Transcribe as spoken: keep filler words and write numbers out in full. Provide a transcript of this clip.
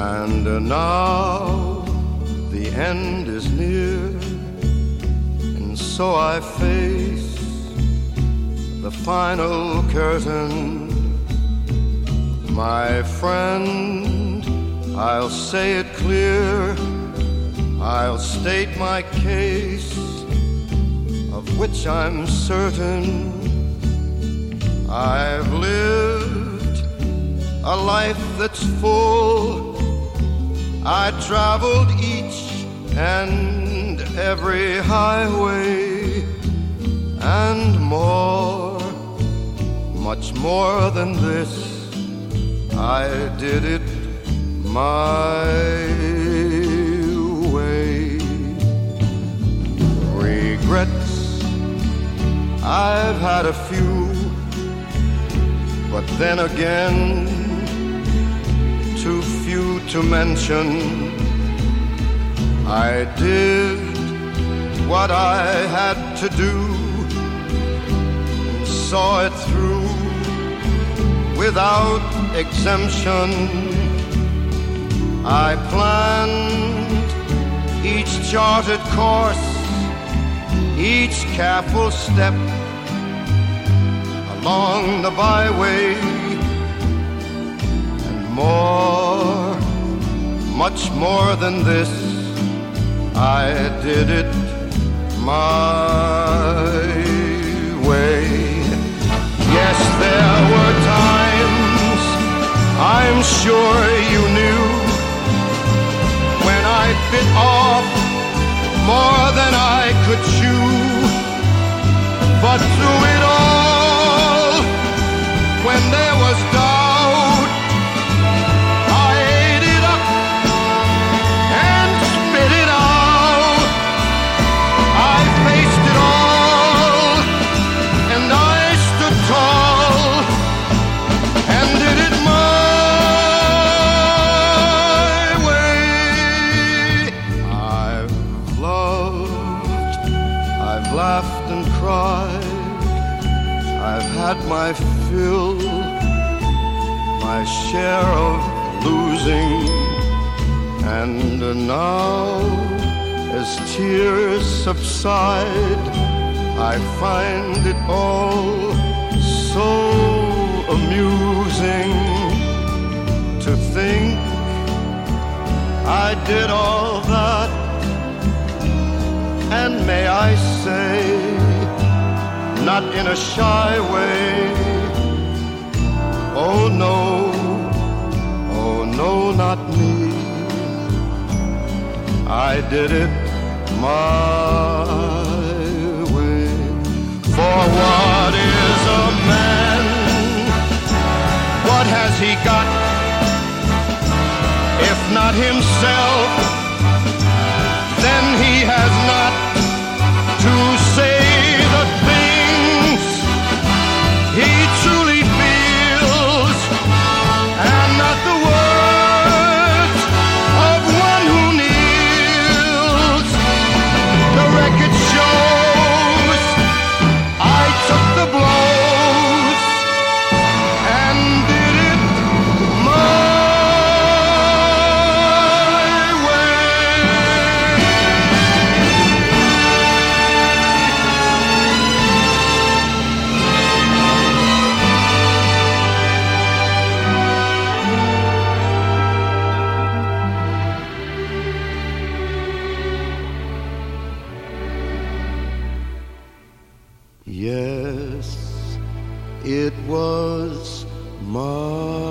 And now the end is near, and so I face the final curtain. My friend, I'll say it clear, I'll state my case, of which I'm certain. I've lived a life that's full. I traveled each and every highway, and more, much more than this, I did it my way. Regrets, I've had a few, but then again, too few to mention. I did what I had to do and saw it through without exemption. I planned each charted course, each careful step along the byway, and more, much more than this, I did it my way. Yes, there were times, I'm sure you knew, when I bit off more than I could chew. But through it all, when there was doubt, I ate it up and spit it out. I faced it all, and I stood tall and did it my way. I've loved, I've laughed and cried, I've had my fill, my share of losing, and now, as tears subside, I find it all so amusing to think I did all that, and may I say, not in a shy way. Oh no, oh no, not me. I did it my way. For what is a man? What has he got, if not himself? Then he has not to say the things he truly feels, and not the words of one who kneels. The record shows I took the blows and did it my Yes, it was my